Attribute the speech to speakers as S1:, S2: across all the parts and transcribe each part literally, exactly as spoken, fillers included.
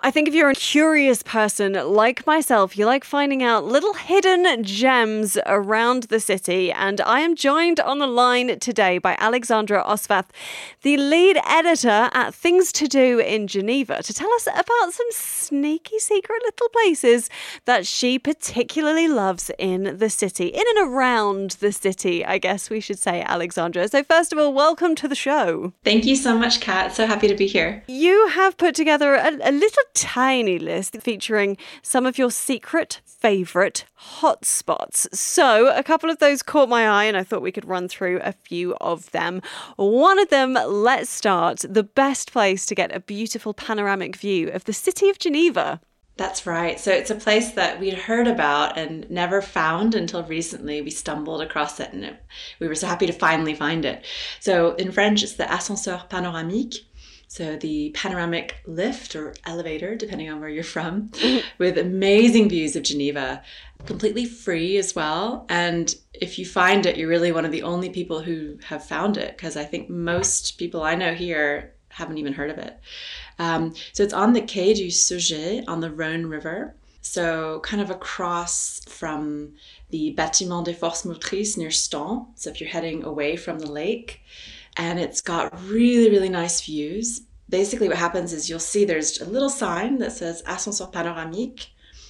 S1: I think if you're a curious person like myself, you like finding out little hidden gems around the city. And I am joined on the line today by Alexandra Osvath, the lead editor at Things to Do in Geneva, to tell us about some sneaky secret little places that she particularly loves in the city, in and around the city, I guess we should say, Alexandra. So first of all, welcome to the show.
S2: Thank you so much, Kat. So happy to be here.
S1: You have put together a, a little tiny list featuring some of your secret favourite hotspots. So a couple of those caught my eye and I thought we could run through a few of them. One of them, let's start, the best place to get a beautiful panoramic view of the city of Geneva.
S2: That's right. So it's a place that we'd heard about and never found until recently. We stumbled across it and it, we were so happy to finally find it. So in French, it's the Ascenseur Panoramique. So the panoramic lift or elevator, depending on where you're from, with amazing views of Geneva, completely free as well. And if you find it, you're really one of the only people who have found it, because I think most people I know here haven't even heard of it. Um, so it's on the Quai du Sauget on the Rhône River. So kind of across from the Bâtiment des Forces Motrices near Stains. So if you're heading away from the lake, and it's got really, really nice views. Basically what happens is you'll see there's a little sign that says Ascenseur Panoramique,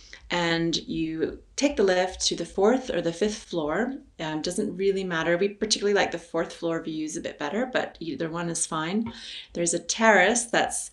S2: and you take the lift to the fourth or the fifth floor. Um, doesn't really matter. We particularly like the fourth floor views a bit better, but either one is fine. There's a terrace that's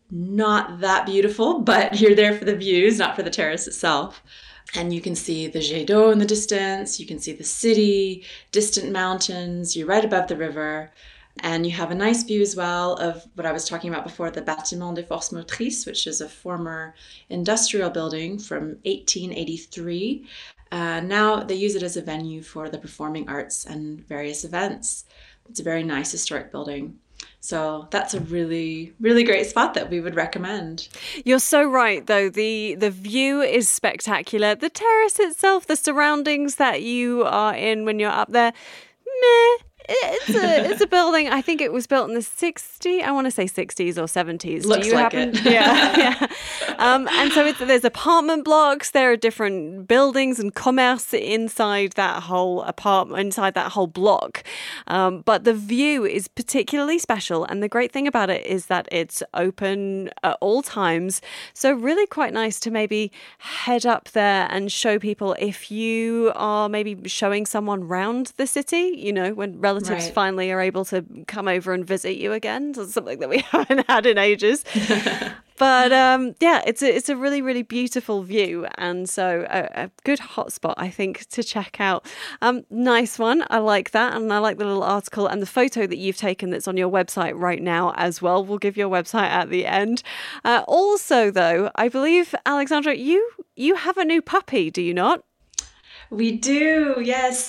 S2: not that beautiful, but you're there for the views, not for the terrace itself. And you can see the Jet d'eau in the distance. You can see the city, distant mountains. You're right above the river. And you have a nice view as well of what I was talking about before, the Bâtiment des Forces Motrices, which is a former industrial building from eighteen eighty-three. Uh, now they use it as a venue for the performing arts and various events. It's a very nice historic building. So that's a really, really great spot that we would recommend.
S1: You're so right, though. The the view is spectacular. The terrace itself, the surroundings that you are in when you're up there, meh. It's a it's a building. I think it was built in the sixties. I want to say sixties or seventies.
S2: Looks
S1: Do you
S2: like
S1: happen?
S2: it.
S1: Yeah, yeah. Um, and so it's, there's apartment blocks. There are different buildings and commerce inside that whole apartment, inside that whole block. Um, but the view is particularly special. And the great thing about it is that it's open at all times. So really quite nice to maybe head up there and show people if you are maybe showing someone round the city. You know, when relatives
S2: Right.
S1: finally are able to come over and visit you again. So it's something that we haven't had in ages. But um, yeah, it's a, it's a really, really beautiful view. And so a, a good hotspot, I think, to check out. Um, nice one. I like that. And I like the little article and the photo that you've taken that's on your website right now as well. We'll give your website at the end. Uh, also, though, I believe, Alexandra, you you have a new puppy, do you not?
S2: We do, yes.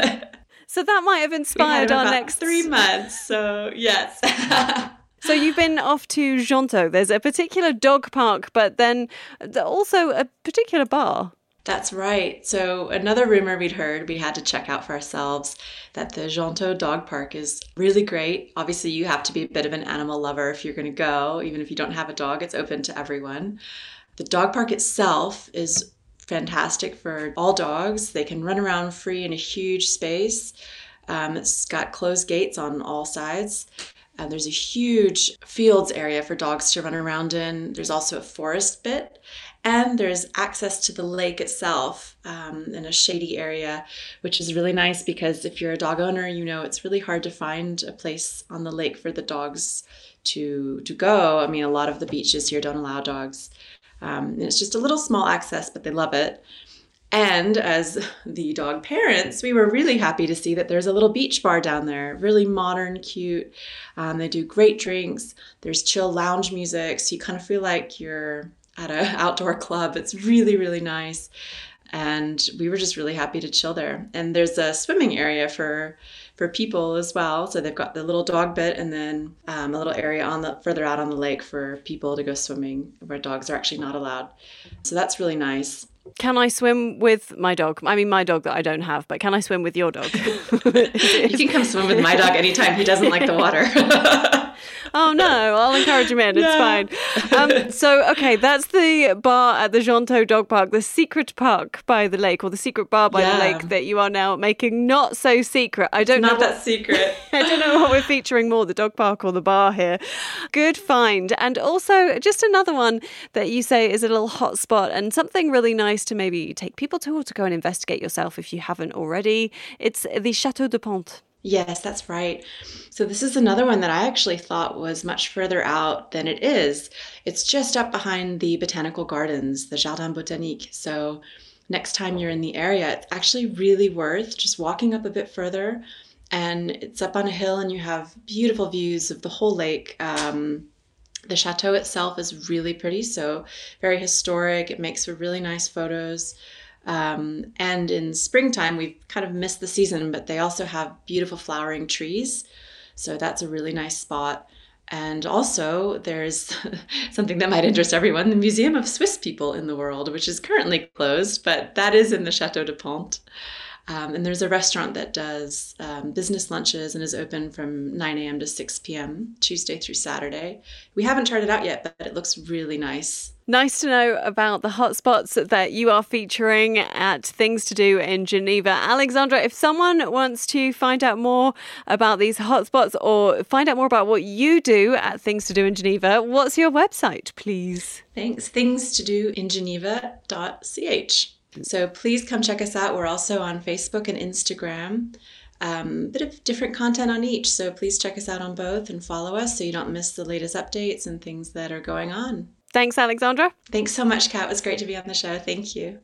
S1: So that might have inspired our next
S2: three months. So yes.
S1: So you've been off to Jonto. There's a particular dog park, but then also a particular bar.
S2: That's right. So another rumor we'd heard, we had to check out for ourselves, that the Jonto Dog Park is really great. Obviously, you have to be a bit of an animal lover if you're going to go. Even if you don't have a dog, it's open to everyone. The dog park itself is fantastic for all dogs. They can run around free in a huge space. Um, it's got closed gates on all sides. Uh, there's a huge fields area for dogs to run around in. There's also a forest bit. And there's access to the lake itself um, in a shady area, which is really nice because if you're a dog owner, you know it's really hard to find a place on the lake for the dogs to, to go. I mean, a lot of the beaches here don't allow dogs. Um, and it's just a little small access, but they love it. And as the dog parents, we were really happy to see that there's a little beach bar down there, really modern, cute. Um, they do great drinks. There's chill lounge music, so you kind of feel like you're at an outdoor club. It's really, really nice. And we were just really happy to chill there. And there's a swimming area for for people as well. So they've got the little dog bit and then um, a little area on the further out on the lake for people to go swimming where dogs are actually not allowed. So that's really nice.
S1: Can I swim with my dog? I mean, my dog that I don't have, but can I swim with your dog?
S2: You can come swim with my dog anytime. He doesn't like the water.
S1: Oh no, I'll encourage him in. It's
S2: Yeah.
S1: fine. Um, so, okay, that's the bar at the Jonto Dog Park, the secret park by the lake, or the secret bar by
S2: Yeah.
S1: the lake that you are now making not so secret. I don't
S2: Not
S1: know.
S2: that
S1: What,
S2: secret.
S1: I don't know what we're featuring more, the dog park or the bar here. Good find. And also, just another one that you say is a little hot spot and something really nice to maybe take people to or to go and investigate yourself if you haven't already. It's the Chateau de Pont.
S2: Yes, that's right. So this is another one that I actually thought was much further out than it is. It's just up behind the botanical gardens, the Jardin Botanique. So next time you're in the area, it's actually really worth just walking up a bit further. And it's up on a hill and you have beautiful views of the whole lake. Um, the chateau itself is really pretty, so very historic. It makes for really nice photos. Um, and in springtime, we've kind of missed the season, but they also have beautiful flowering trees. So that's a really nice spot. And also there's something that might interest everyone, the Museum of Swiss People in the World, which is currently closed, but that is in the Chateau de Pont. Um, and there's a restaurant that does um, business lunches and is open from nine a.m. to six p.m. Tuesday through Saturday. We haven't tried it out yet, but it looks really nice.
S1: Nice to know about the hotspots that you are featuring at Things to Do in Geneva. Alexandra, if someone wants to find out more about these hotspots or find out more about what you do at Things to Do in Geneva, what's your website, please?
S2: Thanks. things to do in geneva dot c h. So please come check us out. We're also on Facebook and Instagram. Um, a bit of different content on each. So please check us out on both and follow us so you don't miss the latest updates and things that are going on.
S1: Thanks, Alexandra.
S2: Thanks so much, Kat. It was great to be on the show. Thank you.